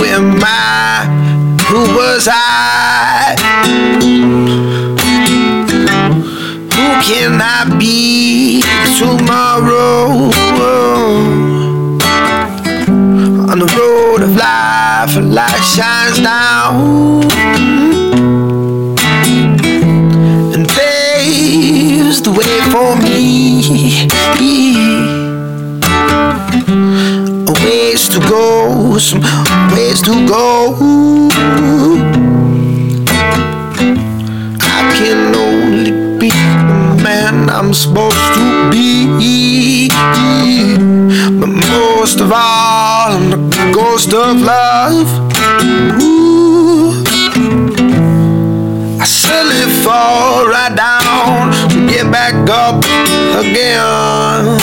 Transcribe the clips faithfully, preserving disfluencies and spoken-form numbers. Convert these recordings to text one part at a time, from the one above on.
am I? Who was I? Who can I be tomorrow? On the road of life, a light shines down and paves the way for me. A ways to go, some ways to go. I can only be the man I'm supposed to be, but most of all, I'm the ghost of love. Ooh. I slowly fall right down to get back up again.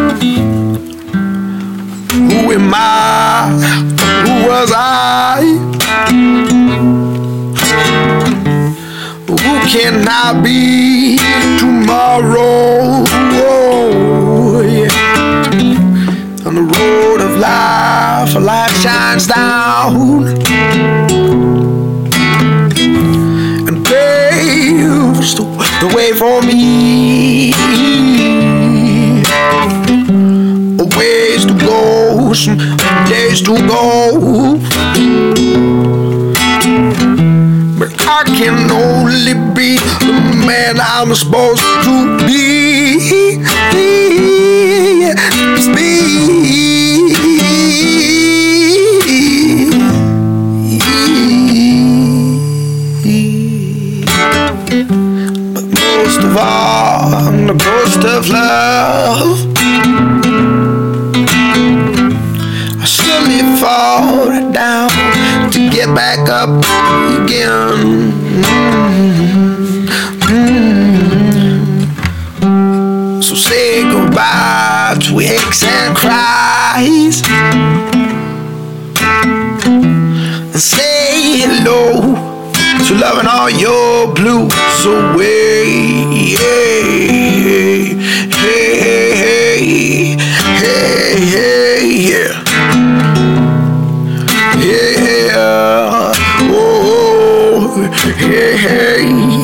Who am I? Who was I? Who can I be tomorrow? Oh, yeah. On the road of life, a light shines down and paves the way for me. A ways to go, some days to go, but I can only be the man I'm supposed to be. Just be. But most of all, I'm the ghost of love. I slowly fall right down to get back up again. Mm-hmm. So say goodbye to aches and cries, and say hello to loving all your blues away. Hey, hey, hey, hey, hey, yeah. Yeah, oh, hey, hey.